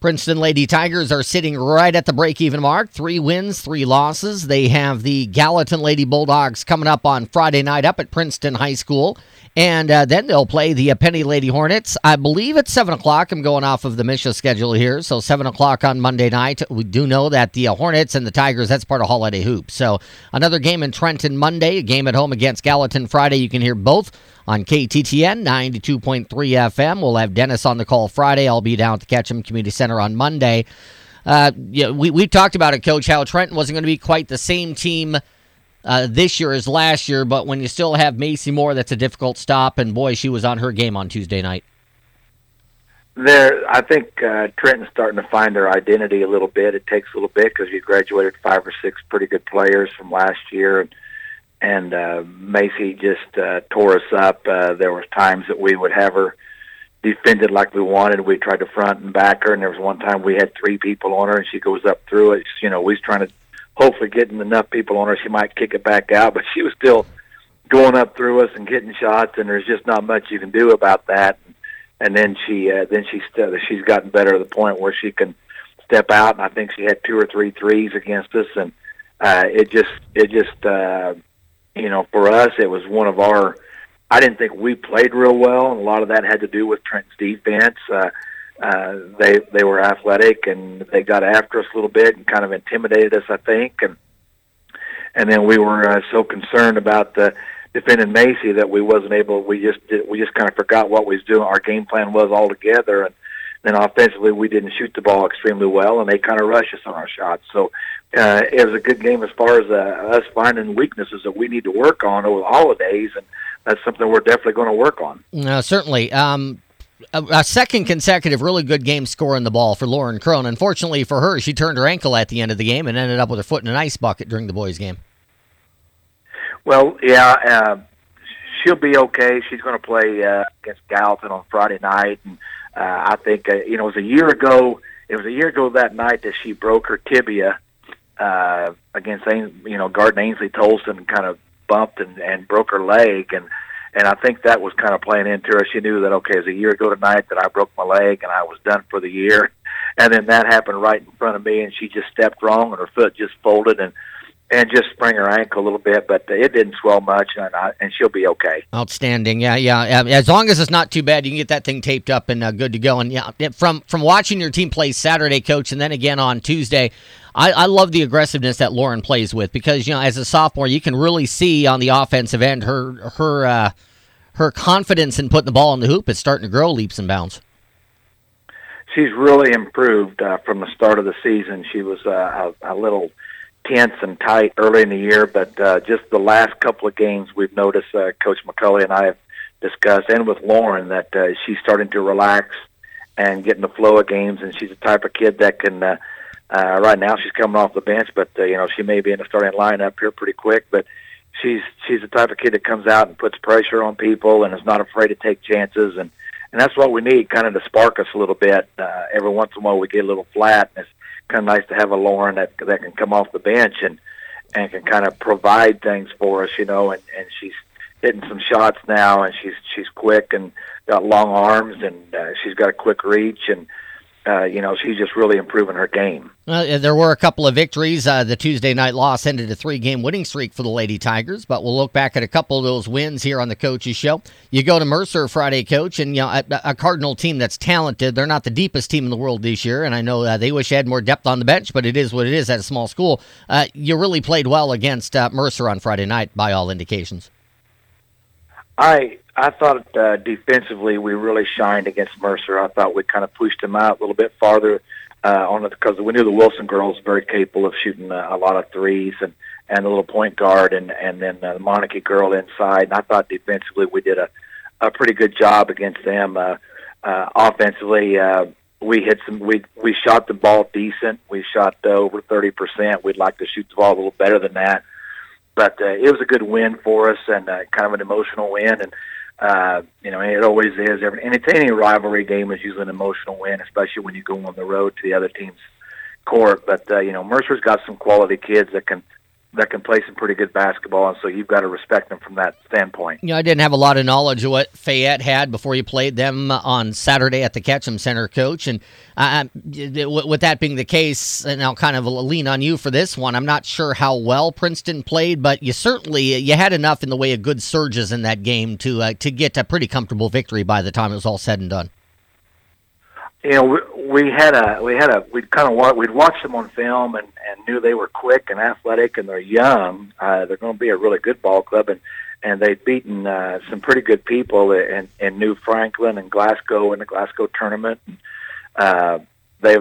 Princeton Lady Tigers are sitting right at the break-even mark. 3 wins, 3 losses. They have the Gallatin Lady Bulldogs coming up on Friday night up at Princeton High School. And then they'll play the Penny Lady Hornets. I believe it's 7 o'clock. I'm going off of the Misha schedule here. So 7 o'clock on Monday night. We do know that the Hornets and the Tigers, that's part of Holiday Hoops. So another game in Trenton Monday, a game at home against Gallatin Friday. You can hear both on KTTN 92.3 FM. We'll have Dennis on the call Friday. I'll be down at the Ketchum Community Center on Monday. We talked about it, Coach, how Trenton wasn't going to be quite the same team this year as last year, but when you still have Macy Moore, that's a difficult stop, and boy, she was on her game on Tuesday night. I think Trenton's starting to find their identity a little bit. It takes a little bit because you graduated 5 or 6 pretty good players from last year, and Macy just tore us up. There was times that we would have her defended like we wanted. We tried to front and back her, and there was one time we had 3 people on her, and she goes up through it. We was trying to hopefully getting enough people on her, she might kick it back out, but she was still going up through us and getting shots, and there's just not much you can do about that. And then she's gotten better to the point where she can step out, and I think she had 2 or 3 threes against us, and it just for us, it was one of our. I didn't think we played real well, and a lot of that had to do with Trenton's defense. They were athletic, and they got after us a little bit and kind of intimidated us, I think. And then we were so concerned about defending Macy that we wasn't able. We just kind of forgot what we was doing. Our game plan was altogether, and then offensively we didn't shoot the ball extremely well, and they kind of rushed us on our shots. So it was a good game as far as us finding weaknesses that we need to work on over the holidays, and that's something we're definitely going to work on. Certainly. A second consecutive really good game scoring the ball for Lauren Crone. Unfortunately for her, she turned her ankle at the end of the game and ended up with her foot in an ice bucket during the boys' game. Well, yeah, she'll be okay. She's going to play against Gallatin on Friday night, and I think it was a year ago. It was a year ago that night that she broke her tibia against Garden Ainsley Tolson, kind of bumped and broke her leg, and I think that was kind of playing into her. She knew that, okay, it was a year ago tonight that I broke my leg and I was done for the year. And then that happened right in front of me, and she just stepped wrong and her foot just folded and just sprained her ankle a little bit, but it didn't swell much, and she'll be okay. Outstanding. Yeah. As long as it's not too bad, you can get that thing taped up and good to go. And yeah, from watching your team play Saturday, Coach, and then again on Tuesday, I love the aggressiveness that Lauren plays with because, as a sophomore, you can really see on the offensive end her confidence in putting the ball in the hoop is starting to grow leaps and bounds. She's really improved from the start of the season. She was a little tense and tight early in the year, but just the last couple of games we've noticed, Coach McCulley and I have discussed, and with Lauren, that she's starting to relax and get in the flow of games, and she's the type of kid that can right now she's coming off the bench, but she may be in the starting lineup here pretty quick, but she's the type of kid that comes out and puts pressure on people and is not afraid to take chances, and that's what we need, kind of to spark us a little bit. Every once in a while we get a little flat, and it's kind of nice to have a Lauren that can come off the bench and can kind of provide things for us, and she's hitting some shots now, and she's quick and got long arms, and she's got a quick reach, and she's just really improving her game. There were a couple of victories. The Tuesday night loss ended a 3-game winning streak for the Lady Tigers, but we'll look back at a couple of those wins here on the Coach's Show. You go to Mercer Friday, Coach, and a Cardinal team that's talented. They're not the deepest team in the world this year, and I know they wish they had more depth on the bench, but it is what it is at a small school. You really played well against Mercer on Friday night, by all indications. I thought defensively we really shined against Mercer. I thought we kind of pushed them out a little bit farther on it because we knew the Wilson girls were very capable of shooting a lot of threes and the little point guard and then the Monarchy girl inside. And I thought defensively we did a pretty good job against them. Offensively, we shot the ball decent. We shot over 30%. We'd like to shoot the ball a little better than that. But it was a good win for us and kind of an emotional win. And it always is. Any rivalry game is usually an emotional win, especially when you go on the road to the other team's court. But Mercer's got some quality kids that can that can play some pretty good basketball, and so you've got to respect them from that standpoint. I didn't have a lot of knowledge of what Fayette had before you played them on Saturday at the Ketchum Center, Coach. And with that being the case, and I'll kind of lean on you for this one, I'm not sure how well Princeton played, but you had enough in the way of good surges in that game to get a pretty comfortable victory by the time it was all said and done. We'd watched them on film and knew they were quick and athletic and they're young. They're going to be a really good ball club, and they've beaten some pretty good people in New Franklin and Glasgow in the Glasgow tournament. They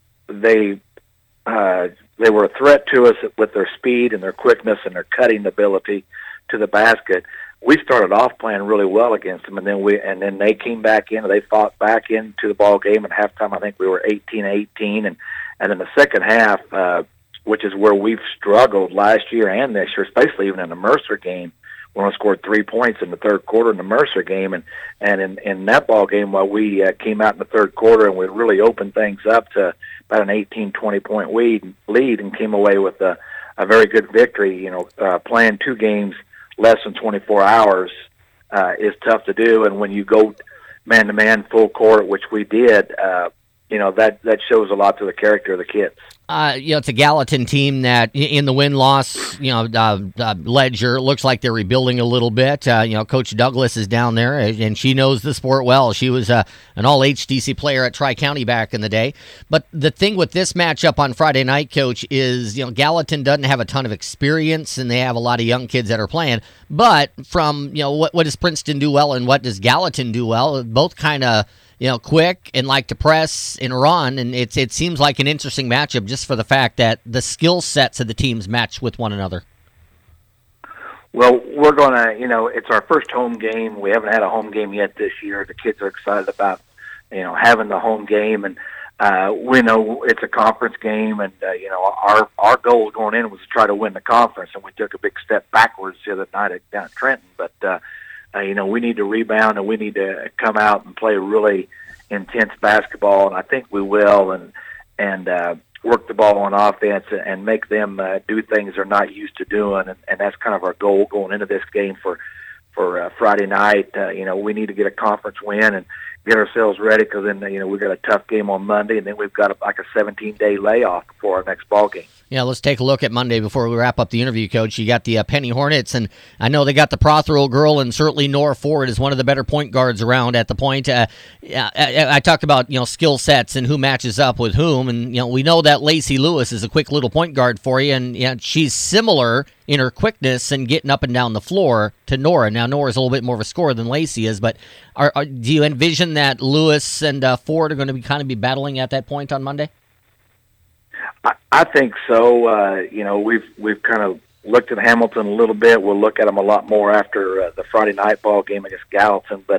were a threat to us with their speed and their quickness and their cutting ability to the basket. We started off playing really well against them, and then they came back in. They fought back into the ball game at halftime. I think we were 18-18, and in the second half, which is where we've struggled last year and this year, especially even in the Mercer game, when we scored 3 points in the third quarter in the Mercer game, and in that ball game, while we came out in the third quarter and we really opened things up to about an 18-20 point lead, and came away with a very good victory. Playing 2 games less than 24 hours is tough to do, and when you go man-to-man full court, which we did, that shows a lot to the character of the kids. It's a Gallatin team that in the win-loss, ledger, looks like they're rebuilding a little bit. Coach Douglas is down there, and she knows the sport well. She was an all-HDC player at Tri-County back in the day. But the thing with this matchup on Friday night, Coach, is, Gallatin doesn't have a ton of experience, and they have a lot of young kids that are playing. But from, what does Princeton do well and what does Gallatin do well? Both kind of quick and like to press and run, and it seems like an interesting matchup just for the fact that the skill sets of the teams match with one another. Well, we're going to, it's our first home game. We haven't had a home game yet this year. The kids are excited about, having the home game, and we know it's a conference game, and, our goal going in was to try to win the conference, and we took a big step backwards the other night down at Trenton, but we need to rebound, and we need to come out and play really intense basketball, and I think we will, and work the ball on offense and make them do things they're not used to doing, and that's kind of our goal going into this game for Friday night. We need to get a conference win and get ourselves ready, because then we've got a tough game on Monday, and then we've got a 17-day layoff before our next ball game. Yeah, let's take a look at Monday before we wrap up the interview, Coach. You got the Penny Hornets, and I know they got the Prothero girl, and certainly Nora Ford is one of the better point guards around at the point. I talked about skill sets and who matches up with whom, and we know that Lacey Lewis is a quick little point guard for you, and she's similar in her quickness and getting up and down the floor to Nora. Now, Nora's a little bit more of a scorer than Lacey is, but do you envision that Lewis and Ford are going to be battling at that point on Monday? I think so. We've kind of looked at Hamilton a little bit. We'll look at them a lot more after the Friday night ball game against Gallatin. But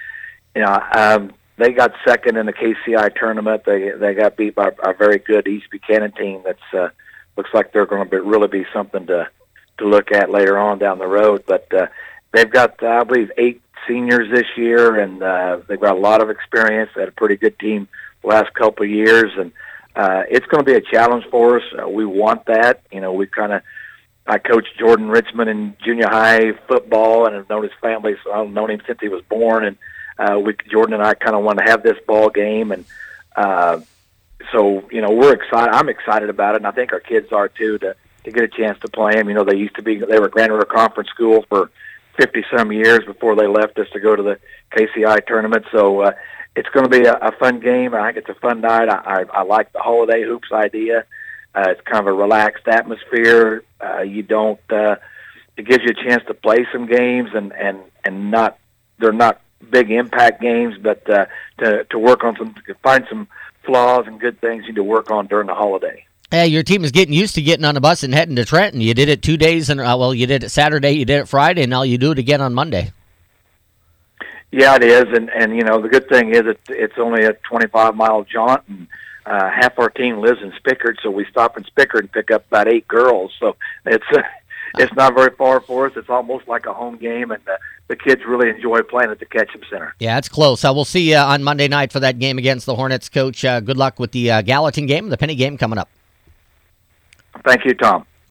they got second in the KCI tournament. They got beat by a very good East Buchanan team. That's looks like they're going to really be something to look at later on down the road. But they've got, I believe, 8 seniors this year, and they've got a lot of experience. They had a pretty good team the last couple of years, and it's going to be a challenge for us. We want that. I coached Jordan Richmond in junior high football, and I've known his family, so I've known him since he was born. And Jordan and I kind of want to have this ball game, and so we're excited. I'm excited about it, and I think our kids are too, to get a chance to play them. They were Grand River Conference school for 50-some years before they left us to go to the KCI tournament. So it's going to be a fun game. I think it's a fun night. I like the holiday hoops idea. It's kind of a relaxed atmosphere. It gives you a chance to play some games, and they're not big impact games, but to work on find some flaws and good things you need to work on during the holiday. Hey, your team is getting used to getting on a bus and heading to Trenton. You did it 2 days, and you did it Saturday, you did it Friday, and now you do it again on Monday. Yeah, it is, and the good thing is it's only a 25-mile jaunt, and half our team lives in Spickard, so we stop in Spickard and pick up about 8 girls. So it's not very far for us. It's almost like a home game, and the kids really enjoy playing at the Ketchum Center. Yeah, it's close. We'll see you on Monday night for that game against the Hornets, Coach. Good luck with the Gallatin game, the Penny game coming up. Thank you, Tom.